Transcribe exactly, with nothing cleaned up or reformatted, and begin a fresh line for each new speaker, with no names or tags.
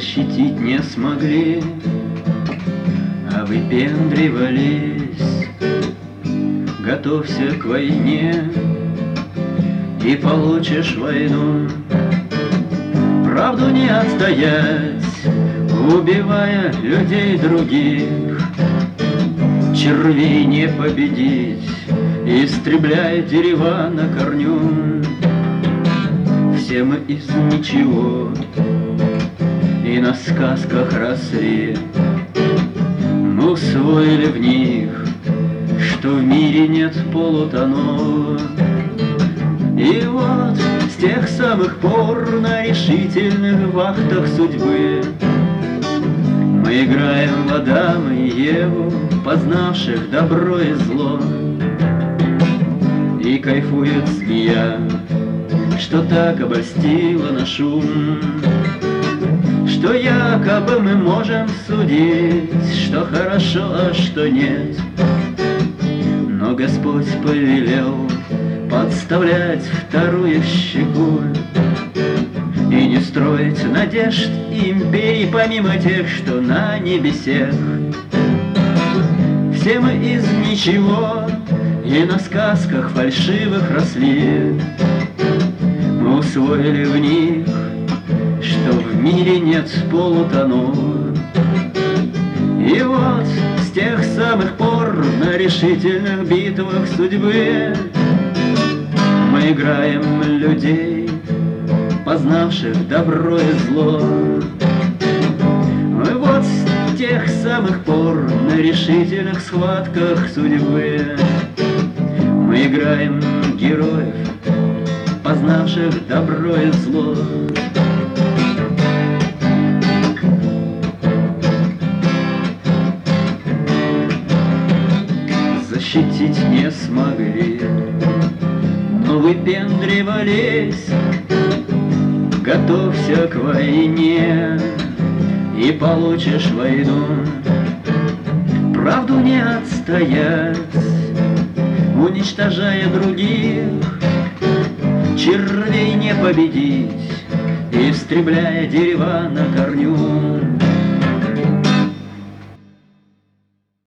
защитить не смогли, а выпендривались. Готовься к войне и получишь войну. Правду не отстоять, убивая людей других. Червей не победить, истребляя дерева на корню. Все мы из ничего и на сказках росли. Мы усвоили в них, что в мире нет полутонов. И вот с тех самых пор на решительных вахтах судьбы мы играем в Адама и Еву, познавших добро и зло. И кайфует змея, что так обольстила наш ум, что якобы мы можем судить, что хорошо, а что нет. Но Господь повелел подставлять вторую щеку и не строить надежд и империй, помимо тех, что на небесех. Все мы из ничего и на сказках фальшивых росли. Мы усвоили в них, что в мире нет полутонов. И вот с тех самых пор на решительных битвах судьбы мы играем людей, познавших добро и зло. И вот с тех самых пор на решительных схватках судьбы мы играем героев, познавших добро и зло. Защитить не смогли, но выпендривались. Готовься к войне и получишь войну. Правду не отстоять, уничтожая других. Червей не победить, истребляя дерева на корню.